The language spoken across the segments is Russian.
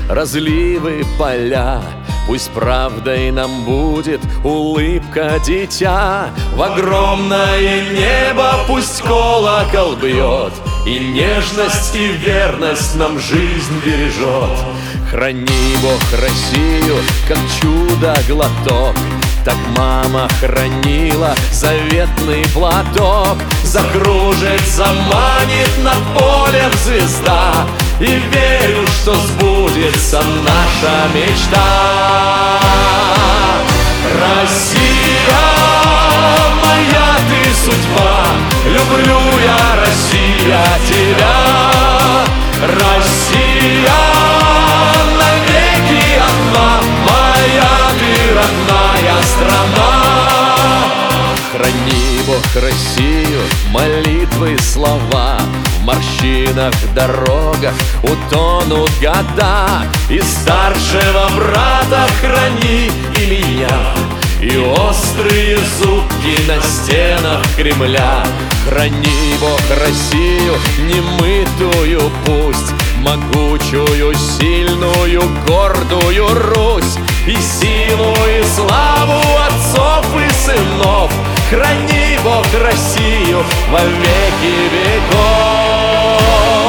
разливы, поля. Пусть правдой нам будет улыбка дитя. В огромное небо пусть колокол бьет, и нежность, и верность нам жизнь бережет. Храни, Бог, Россию, как чудо-глоток. Так мама хранила заветный платок. Закружит, заманит над полем звезда, и верю, что сбудется наша мечта. Россия, моя ты судьба, люблю я, Россия, тебя. Россия, навеки одна, моя ты родная страна. Храни, Бог, Россию, молитвы, слова. В морщинах, дорогах утонут года, и старшего брата храни и меня, и острые зубки на стенах Кремля. Храни, Бог, Россию, немытую пусть, могучую, сильную, гордую Русь, и силу, и славу отцов и сынов. Храни, Бог, Россию во веки веков.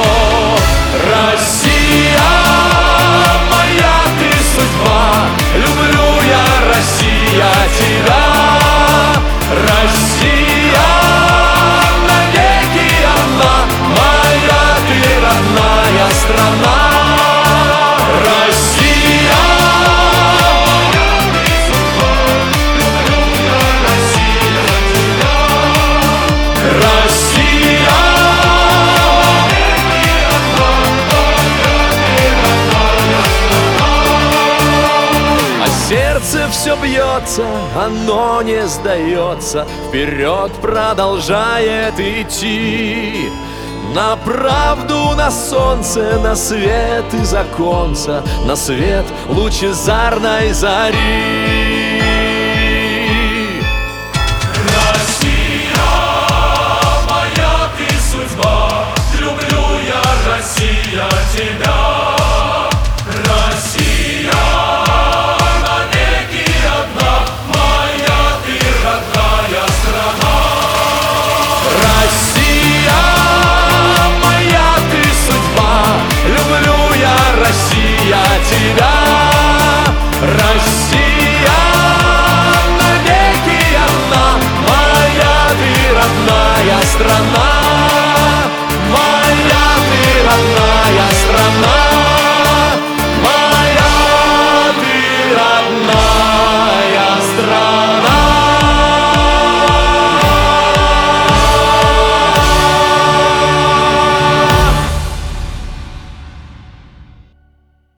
Россия, моя ты судьба, люблю я, Россия, тебя. Россия, навеки одна, моя ты родная страна. Россия, моя ты судьба, люблю я, Россия, тебя. Россия, навеки одна, моя ты родная страна. А сердце все бьется, оно не сдается, вперед продолжает идти. На правду, на солнце, на свет из оконца, на свет лучезарной зари. Россия, моя ты судьба, люблю я, Россия, тебя.